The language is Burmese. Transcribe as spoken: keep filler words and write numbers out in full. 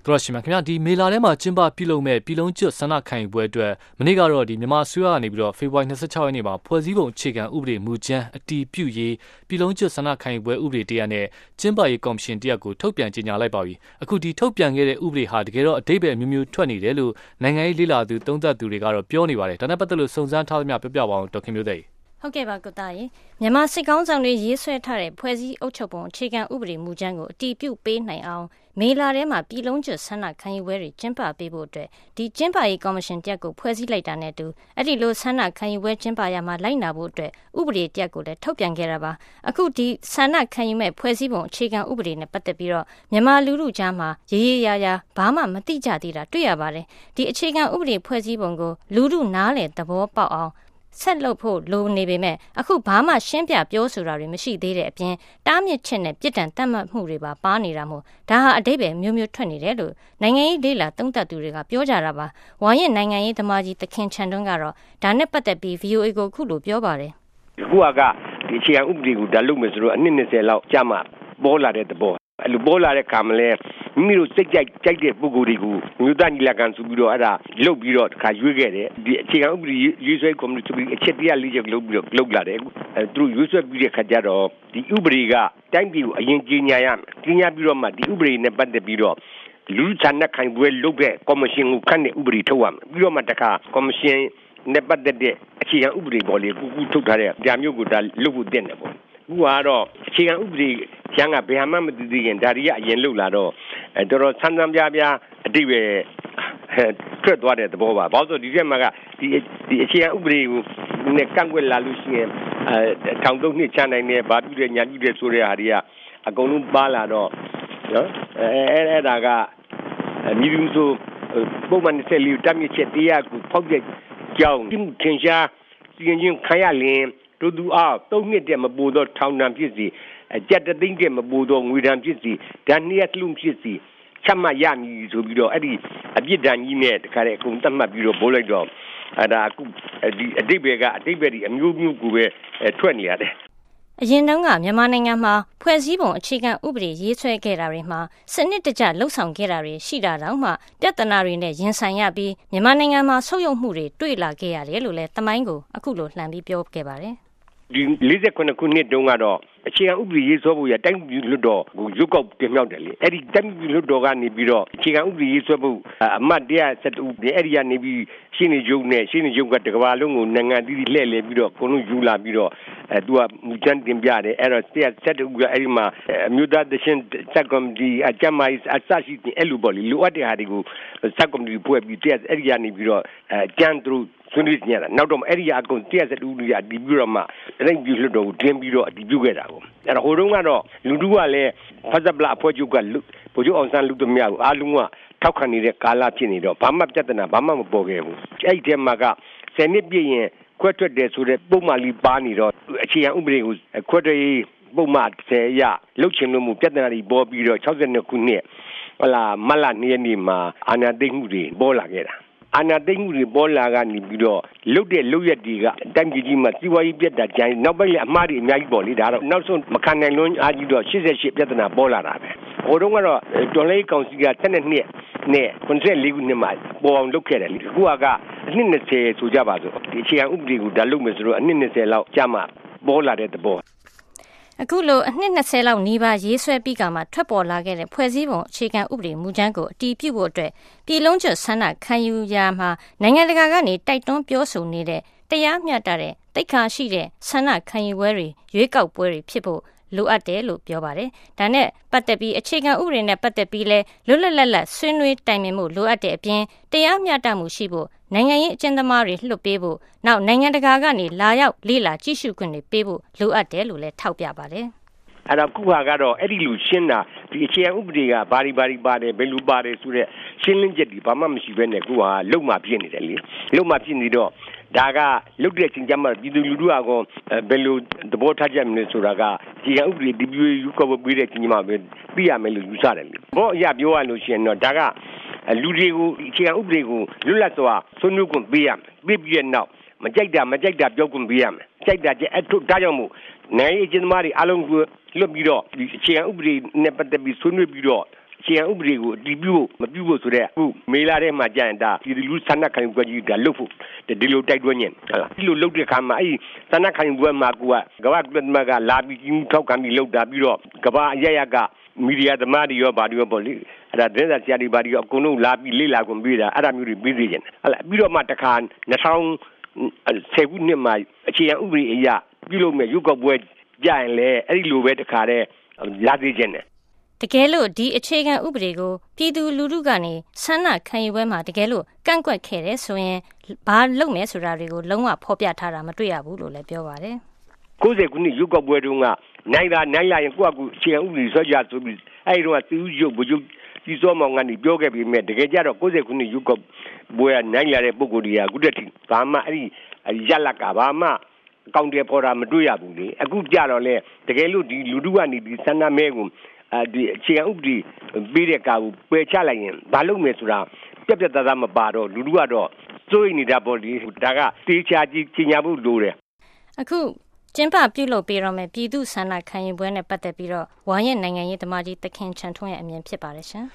တော်ရှိမှခင်ဗျာဒီမေလာထဲမှာကျင်းပပြုလုပ်မဲ့ပြည်လုံးကျွတ်ဆန္ဒခံယူပွဲအတွက်မနေ့ကတော့ဒီမြန်မာဆွေးရကနေပြီးတော့ဖေဖော်ဝါရီ၂၆ရက်နေ့မှာဖွဲ့စည်းပုံအခြေခံဥပဒေမူကြမ်းအတည်ပြုရေးပြည်လုံးကျွတ်ဆန္ဒခံယူပွဲဥပဒေတရားနဲ့ကျင်းပရေးကော်မရှင်တရားကိုထုတ်ပြန်ကြေညာလိုက်ပါပြီအခုဒီထုတ်ပြန်ခဲ့တဲ့ဥပဒေဟာတကယ်တော့အဓိပ္ပာယ်မျိုးမျိုးထွက်နေတယ်လို့နိုင်ငံရေးလေ့လာသူသုံးသပ်သူတွေကတော့ပြောနေပါတယ်ဒါနဲ့ပတ်သက်လို့စုံစမ်းထားသမျှပြောပြပါအောင်ဒေါက်ခင်မျိုးသိဟုတ်ကဲ့ပါကုသားရေမြန်မာစစ်ကောင်းဆောင်တွေရေးဆွဲထားတဲ့ဖွဲ့စည်းအုပ်ချုပ်ပုံအခြေခံဥပဒေမူကြမ်းကိုအတည်ပြုပေးနိုင်အောင်မေလာထဲမှာပြည်လုံးကျွတ်ဆန္ဒခံယူပွဲတွေကျင်းပပေးဖို့အတွက်ဒီကျင်းပရေးကော်မရှင်တက်ကိုဖွဲ့စည်းလိုက်တာနဲ့တူအဲ့ဒီလိုဆန္ဒခံယူပွဲကျင်းပရမှာလိုက်နာဖို့အတွက်ဥပဒေတက်ကိုလည်းထုတ်ပြန်ခဲ့တာပါအခုဒီဆန္ဒခံယူမဲ့ဖွဲ့စည်းပုံအခြေခံဥပဒေနဲ့ပတ်သက်ပြီးတော့မြန်မာလူထုကြားမှာရေးရေးရာရာဘာမှမသိကြသေးတာတွေ့ရပါတယ်ဒီအခြေခံဥပဒေဖွဲ့စည်းပုံကိုလူထုနားလည်သဘောပေါက်အောင်ဆက်လုပ်ဖို့လိုနေပေမဲ့အခုဘာမှရှင်းပြပြောဆိုတာတွေမရှိသေးတဲ့အပြင်တားမြစ်ချက်နဲ့ပြစ်ဒဏ်တတ်မှတ်မှုတွေပါပါနေတာမို့ဒါဟာအဓိပ္ပာယ်မျိုးမျိုးထွက်နေတယ်လို့နိုင်ငံရေးလေ့လာသုံးသပ်သူတွေကပြောကြတာပါဝါရင်နိုင်ငံရေးသမားကြီးသခင်ချန်တွန်းကတော့ဒါနဲ့ပတ်သက်ပြီး ဗီအိုအေ ကိုခုလိုပြောပါတယ်အခုကဒီအခြေခံဥပဒေကိုဒါလုပ်မယ်ဆိုတော့အနှစ်၂၀လောက်ကြာမှပေါ်လာတဲ့သဘောအဲ့လိုပေါ်လာတဲ့ခါမလဲမိမိတို့စိတ်ကြိုက်ကြိုက်တဲ့ပုဂ္ဂိုလ်တွေကိုမြို့သားညီလာခံဆိုပြီးတော့အဲ့ဒါလုတ်ပြီးတော့တစ်ခါရွေးခဲ့တယ်ဒီအခြေခံဥပဒေရေးဆွဲကော်မတီဆိုပြီးအချက်တရားလေးချက်လုတ်ပြီးတော့လုတ်လာတယ်အဲသူတို့ရွေးဆွဲပြီးတဲ့ခါကျတော့ဒီဥပဒေကတိုင်းပြည်ကိုအရင်ကြီးညာရမယ်ကြီးညာပြီးတော့မှဒီဥပဒေနဲ့ပတ်သက်ပြီးတော့လူချန်တဲ့ခိုင်ပွဲလုတ်တဲ့ကော်မရှင်ကိုခန့်တဲ့ဥပဒေထုတ်ရမယ်ပြီးတော့မှတခါကော်မရှင်နဲ့ပတ်သက်တဲ့အခြေခံဥပဒေပေါ်လေကူကူထုတ်ထားတဲ့ဒါမျိုးကိုဒါလုတ်ဖို့တင်တယ်ပေါ့အခုကတော့အခြေခံဥပဒေကျမ်းကဘယ်မှမသိသေးခင်ဒါရီကအရင်လုတ်လာတော့အဲတော်တော်ဆန်းဆန်းပြားပြားအတိတ်ပဲထွက်သွားတဲ့သဘောပါဘာလို့ဆိုဒီထဲမှာကဒီဒီအခြေခံဥပဒေကိုနဲ့ကန့်ကွက်လာလို့ရှိရင်အဲထောင်သုံးနှစ်ချနိုင်တယ်ဘာပြုတဲ့ညာပြုတဲ့ဆိုတဲ့ဟာတွေကအကုန်လုံးပါလာတော့နော်အဲအဲ့ဒါကမြည်မှုဆိုပုံမှန်ဆက်လီတမ်းမြချက်တရားကိုဖောက်ပြကြောင်းဒီထင်ရှားစီရင်ချင်းခရလင်းတို့သူအားသုံးနှစ်တည်းမပူတော့ထောင်ဒဏ်ဖြစ်စီကြက်တသိန်းတည်းမပူတော့ငွေဒဏ်ဖြစ်စီဒဏ်နှစ်ရက်လုံးဖြစ်စီချမှတ်ရမည်ဆိုပြီးတော့အဲ့ဒီအပြစ်ဒဏ်ကြီးနဲ့တခါတည်းအကုန်သတ်မှတ်ပြီးတော့ပို့လိုက်တော့အဲ့ဒါအခုဒီအတိတ်ဘယ်ကအတိတ်ဘယ်ဒီအမျိုးမျိုးကိုပဲထွက်နေရတယ်အရင်တုန်းကမြန်မာနိုင်ငံမှာဖွဲ့စည်းပုံအခြေခံဥပဒေရေးဆွဲခဲ့တာတွေမှာစနစ်တကျလှုပ်ဆောင်ခဲ့တာတွေရှိတာတောင်မှပြဿနာတွေနဲ့ရင်ဆိုင်ရပြီးမြန်မာနိုင်ငံမှာဆုတ်ယုတ်မှုတွေတွေ့လာခဲ့ရတယ်လို့လည်းသမိုင်းကိုအခုလိုလှမ်းပြီးပြောခဲ့ပါတယ်ဒီ၄၉ခုနှစ်တုန်းကတော့အခြေခံဥပဒေရေးဆွဲဖို့ရတိုင်းပြည်လွတ်တော်ကိုရုပ်ကောက်တင်မြှောက်တယ်လေအဲ့ဒီတိုင်းပြည်လွတ်တော်ကနေပြီးတော့အခြေခံဥပဒေရေးဆွဲဖို့အမတ်၁၁၁ဦးအဲ့ဒီကနေပြီးရှင်းနေကြုံနဲ့ရှင်းနေကြုံကတကဘာလုံးကိုနိုင်ငံတည်လှည့်လည်ပြီးတော့အကုန်လုံးယူလာပြီးတော့အဲသူကမူချမ်းတင်ပြတယ်အဲ့တော့၁၁၁ဦးကအဲ့ဒီမှာအမျိုးသားသရှင်စက်ကော်မတီအကြမ်းမိုင်းအစရှိတဲ့အဲ့လိုပေါ့လေလိုအပ်တဲ့ဟာတွေကိုစက်ကော်မတီဖွဲ့ပြီးအဲ့ဒီကနေပြီးတော့အကြမ်းသူဆွေးနွေးကြတာနောက်တော့အဲ့ဒီအကုန်၁၁၁ဦးကြီးအဒီပြီးတော့မှတိုင်းပြည်လွတ်တော်ကိုတင်ပြီးတော့အဒီပြုခဲ့တာကိုအဲ့တော့ဟိုတုန်းကတော့လူတူကလည်းဖတ်သက်ပလအဖွဲ့ချုပ်ကဗိုလ်ချုပ်အောင်ဆန်းလူသမားကိုအားလုံးကထောက်ခံနေတဲ့ကာလဖြစ်နေတော့ဘာမှပြဿနာဘာမှမပေါ်ခဲ့ဘူးအဲ့ဒီထဲမှာကဆယ်နှစ်ပြည့်ရင်ခွဲထွက်တယ်ဆိုတဲ့ပုံမှန်လေးပါနေတော့အခြေခံဥပဒေကိုခွဲထွက်ရေးပုံမှန်ဆယ်ရလှုပ်ချင်လို့မှုပြဿနာတွေပေါ်ပြီးတော့၆၂ခုနှစ်ဟလာမလနှစ်ရက်နေ့မှာအာဏာသိမ်းမှုတွေပေါ်လာခဲ့တာအာဏာသိမ်းမှုတွေပေါ်လာကနေပြီးတော့လုတ်တဲ့လုတ်ရက်တွေကတိုင်းပြည်ကြီးမှာစီးပွားရေးပြတ်တာကြိုင်နောက်ပိုင်းလည်းအမှားတွေအများကြီးပေါ်လေဒါတော့နောက်ဆုံးမခံနိုင်လွန်းအားကြီးတော့၈၈ပြဿနာပေါ်လာတာပဲဟိုတုန်းကတော့တော်လေးကောင်စီက၁၂နှစ်နဲ့၇၄ခုနှစ်မှာပေါ်အောင်လုပ်ခဲ့တယ်လေအခုကအနှစ်၂၀ဆိုကြပါစို့ဒီအခြေခံဥပဒေကိုဒါလုပ်မယ်ဆိုတော့အနှစ်၂၀လောက်ကြာမှပေါ်လာတဲ့သဘောအခုလိုအနှစ်၂၀လောက်နီးပါးရေးဆွဲပြီးကမှထွက်ပေါ်လာခဲ့တဲ့ဖွဲ့စည်းပုံအခြေခံဥပဒေမူကြမ်းကိုအတည်ပြုဖို့အတွက်ပြည်လုံးကျွတ်ဆန္ဒခံယူရာမှာနိုင်ငံတကာကနေတိုက်တွန်းပြောဆိုနေတဲ့တရားမျှတတဲ့တိတ်ခါရှိတဲ့ဆန္ဒခံယူပွဲတွေရွေးကောက်ပွဲတွေဖြစ်ဖို့လိုအပ်တယ်လို့ပြောပါတယ်။ဒါနဲ့ပတ်သက်ပြီးအခြေခံဥပဒေနဲ့ပတ်သက်ပြီးလဲလွတ်လွတ်လပ်လပ်ဆွေးနွေးတိုင်ပင်မှုလိုအပ်တဲ့အပြင်တရားမျှတမှုရှိဖို့နိုင်ငံရေးအကျဉ်းသမားတွေလွှတ်ပေးဖို့နောက်နိုင်ငံတကာကနေလာရောက်လေ့လာကြည့်ရှုခွင့်တွေပေးဖို့လိုအပ်တယ်လို့လည်းထောက်ပြပါတယ်။အဲ့တော့ခုဟာကတော့အဲ့ဒီလူရှင်းတာဒီအခြေခံဥပဒေကဘာဒီဘာဒီပါတယ်ဘယ်လိုပါတယ်ဆိုတဲ့ရှင်းလင်းချက်ဒီဘာမှမရှိဘဲနဲ့ခုဟာလုံမှပြည့်နေတယ်လေလုံမှပြည့်နေတော့ဒါကလုတ်တဲ့ချင်းကြမှာပြည်သူလူထုအကောင်ဘယ်လိုသဘောထားကြမလဲဆိုတာကဒီကဥပဒေဒီပြည့်ယူကောပြီးတဲ့ချင်းမှာပဲပြရမယ်လို့ယူဆတယ်လေဘောအရာပြောရလို့ရှိရင်တော့ဒါကလူတွေကိုအခြေခံဥပဒေကိုလွတ်လပ်စွာဆွေးနွေးခွင့်ပေးရမယ်ပေးပြီးတဲ့နောက်မကြိုက်တာမကြိုက်တာပြောခွင့်ပေးရမယ်ကြိုက်တာကျအဲ့ဒါကြောင့်မို့နိုင်ငံရေးအကျဉ်းသမားတွေအားလုံးကိုလွတ်ပြီးတော့ဒီအခြေခံဥပဒေနဲ့ပတ်သက်ပြီးဆွေးနွေးပြီးတော့အခြေခံဥပဒေကိုအတည်ပြုဖို့မပြုဖို့ဆိုတဲ့အခုမေလာထဲမှာကြာရင်ဒါဒီလူဆန္ဒခံယူပွဲကြီးဒါလုပ်ဖို့ဒီလိုတိုက်တွန်းညင်ဟုတ်လားဒီလိုလုပ်တဲ့အခါမှာအဲ့ဆန္ဒခံယူပွဲမှာကကမ္ဘာ့ကုလသမဂ္ဂလာပြီးကြီးထောက်ခံပြီးလုပ်တာပြီးတော့ကမ္ဘာအရရကမီဒီယာသမားတွေရောဗာတွေရောပေါ့လေအဲ့ဒါသတင်းစာဆရာတွေဗာတွေရောအကုန်လုံးလာပြီးလေ့လာကုန်ပြီးတာအဲ့ဒါမျိုးတွေပြီးသေးတယ်ဟုတ်လားပြီးတော့မှတခါ၂၀၁၀ခုနှစ်မှာအခြေခံဥပဒေအရပြုလုပ်မဲ့ရုပ်ောက်ပွဲကြရင်လေအဲ့ဒီလိုပဲတခါတည်းလာသေးခြင်းတယ်တကယ်လို့ဒီအခြေခံဥပဒေကိုပြည်သူလူထုကနေဆန္ဒခံယူပွဲမှာတကယ်လို့ကန့်ကွက်ခဲ့တယ်ဆိုရင်ဘာလုပ်မယ်ဆိုတာတွေကိုလုံးဝဖော်ပြထားတာမတွေ့ရဘူးလို့လည်းပြောပါတယ်၉၀ခုနှစ်ရုပ်ောက်ပွဲတုန်းကနိုင်တာနိုင်လာရင်ကိုယ့်အကူအခြေခံဥပဒေဆွဲကြဆိုပြီးအဲ့ဒီတော့သူရုပ်ဘုရုပ်ဒီစောမောင်ကနေပြောခဲ့ပြီးမြဲတကယ်ကြတော့၉၀ခုနှစ်ရုပ်ောက်ပွဲကနိုင်လာတဲ့ပုံကိုယ်တွေကအခုတည်းကဘာမှအဲ့ဒီရလက်ကဘာမှအကောင့်တွေပေါ်တာမတွေ့ရဘူးလေအခုကြတော့လေတကယ်လို့ဒီလူထုကနေဒီဆန္ဒမဲကိုအဲဒီအခြေခံဥပဒေပေးတဲ့ကာကိုပယ်ချလိုက်ရင်ဘာလုပ်မယ်ဆိုတာပြက်ပြက်သားသားမပါတော့လူထုကတော့စိုးရိမ်နေတာပေါ့လေဒါကတေချာကြီးကြီးညာဖို့လိုတယ်အခုကျင်းပပြုလုပ်ပေးတော့မယ်ပြည်သူဆန္ဒခံယူပွဲနဲ့ပတ်သက်ပြီးတော့ဝါရဲ့နိုင်ငံရေးသမားကြီးသခင်ချန်ထွန်းရဲ့အမြင်ဖြစ်ပါတယ်ရှင်